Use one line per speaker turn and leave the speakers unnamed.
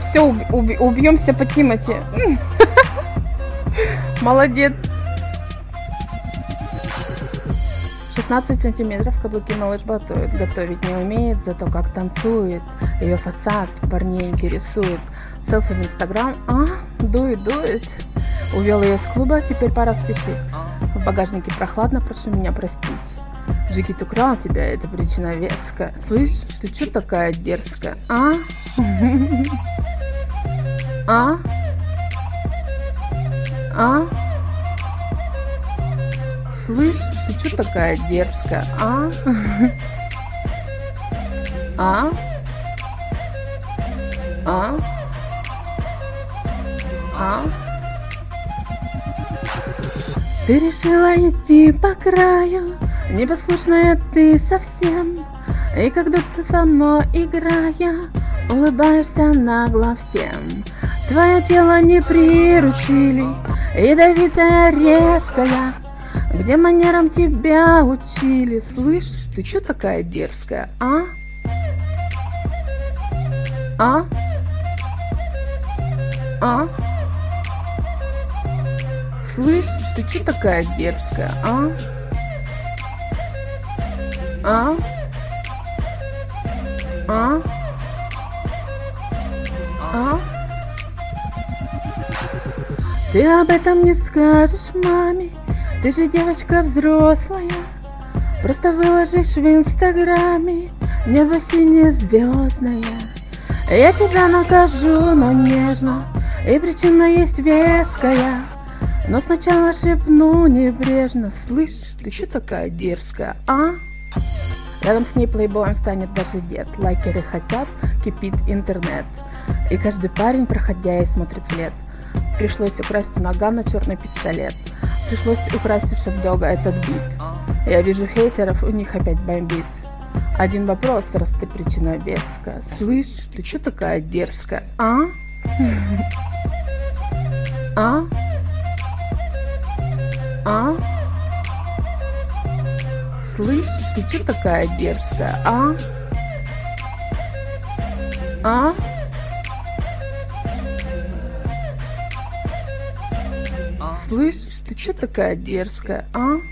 Все, убьемся по Тимати. Молодец. 16 сантиметров каблуки малыш батует. Готовить не умеет, зато как танцует. Ее фасад парней интересует. Селфи в Инстаграм, дует. Увел ее с клуба, теперь пора спешить. В багажнике прохладно, прошу меня простить. Джигит украл тебя, это причина веская. Слышь, ты чё такая дерзкая, а? А? А? Слышь, ты чё такая дерзкая, а? А? А? А? Ты решила идти по краю, непослушная ты совсем. И когда ты сама играя, улыбаешься нагло всем. Твое тело не приручили, ядовитая, резкая. Где манерам тебя учили? Слышь, ты чё такая дерзкая, а? А? А? Слышь, ты чё такая дерзкая, а? А? А? А? Ты об этом не скажешь маме, ты же девочка взрослая. Просто выложишь в Инстаграме небо сине-звездное. Я тебя накажу, но нежно, и причина есть веская. Но сначала шепну небрежно. Слышь, ты чё такая дерзкая, а? Рядом с ней плейбоем станет даже дед. Лайкеры хотят, кипит интернет. И каждый парень, проходя, и смотрит след. Пришлось украсть у Нагана черный пистолет. Пришлось украсть у Шепдога этот бит. Я вижу хейтеров, у них опять бомбит. Один вопрос, раз ты причина веская. Слышь, ты чё такая дерзкая, а? А? А? Слышь, ты чё такая дерзкая, а? А? Слышь, ты чё такая дерзкая, а?